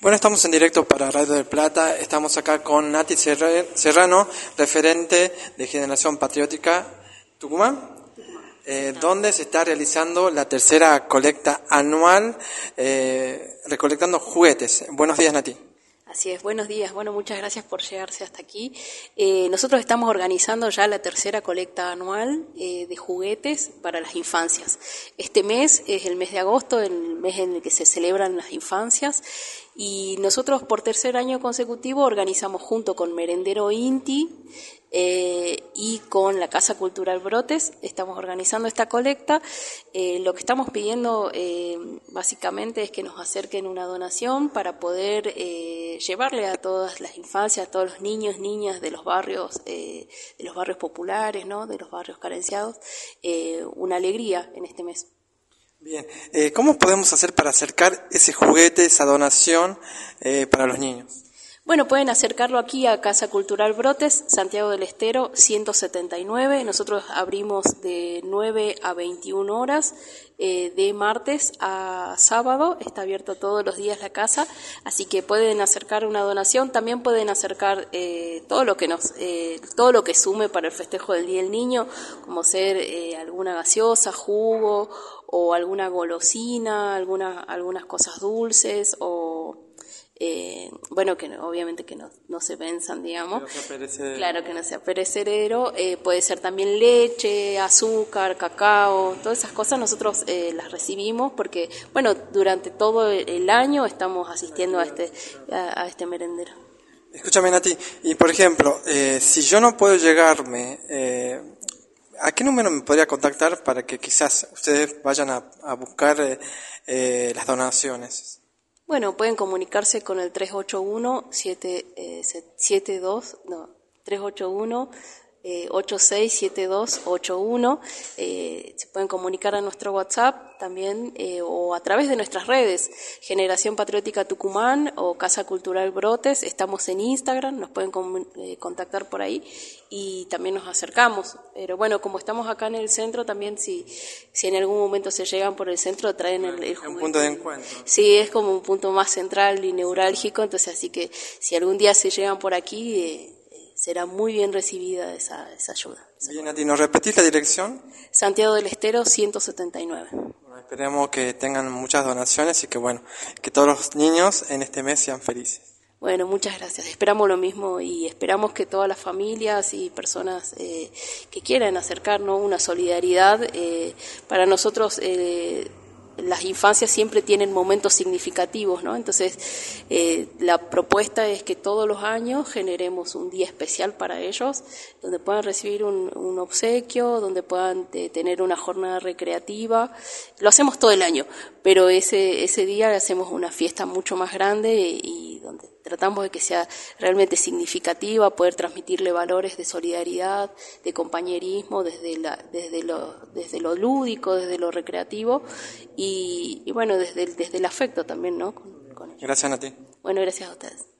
Bueno, estamos en directo para Radio del Plata. Estamos acá con Nati Serrano, referente de Generación Patriótica Tucumán, donde se está realizando la tercera colecta anual, recolectando juguetes. Buenos días, Nati. Así es, buenos días. Bueno, muchas gracias por llegarse hasta aquí. Nosotros estamos organizando ya la tercera colecta anual de juguetes para las infancias. Este mes es el mes de agosto, el mes en el que se celebran las infancias, y nosotros por tercer año consecutivo organizamos junto con Merendero Inti y con la Casa Cultural Brotes, estamos organizando esta colecta. Lo que estamos pidiendo básicamente es que nos acerquen una donación para poder llevarle a todas las infancias, a todos los niños, niñas de los barrios populares, ¿no?, de los barrios carenciados, una alegría en este mes. Bien, ¿cómo podemos hacer para acercar ese juguete, esa donación para los niños? Bueno, pueden acercarlo aquí a Casa Cultural Brotes, Santiago del Estero, 179. Nosotros abrimos de 9 a 21 horas, de martes a sábado. Está abierto todos los días la casa, así que pueden acercar una donación. También pueden acercar todo lo que sume para el festejo del Día del Niño, como ser alguna gaseosa, jugo o alguna golosina, algunas cosas dulces o bueno, que obviamente que no se venzan, digamos. Claro, que no sea perecedero. Puede ser también leche, azúcar, cacao, todas esas cosas nosotros las recibimos porque, bueno, durante todo el año estamos asistiendo a este merendero. Escúchame, Nati, y por ejemplo, si yo no puedo llegarme, ¿a qué número me podría contactar para que quizás ustedes vayan a buscar las donaciones? Bueno, pueden comunicarse con el 867281. Se pueden comunicar a nuestro WhatsApp también o a través de nuestras redes, Generación Patriótica Tucumán o Casa Cultural Brotes. Estamos en Instagram, nos pueden contactar por ahí y también nos acercamos. Pero bueno, como estamos acá en el centro, también si en algún momento se llegan por el centro, traen el juguete. Un punto de encuentro. Sí, es como un punto más central y neurálgico, entonces así que si algún día se llegan por aquí, será muy bien recibida esa ayuda. Bien, Nati, ¿nos repetís la dirección? Santiago del Estero, 179. Bueno, esperemos que tengan muchas donaciones y que todos los niños en este mes sean felices. Bueno, muchas gracias. Esperamos lo mismo y esperamos que todas las familias y personas que quieran acercarnos una solidaridad, para nosotros las infancias siempre tienen momentos significativos, ¿no? Entonces, la propuesta es que todos los años generemos un día especial para ellos, donde puedan recibir un obsequio, donde puedan tener una jornada recreativa. Lo hacemos todo el año, pero ese día hacemos una fiesta mucho más grande y donde tratamos de que sea realmente significativa, poder transmitirle valores de solidaridad, de compañerismo, desde lo lúdico, desde lo recreativo y bueno, desde el afecto también, ¿no? Gracias, Nati. Bueno, gracias a ustedes.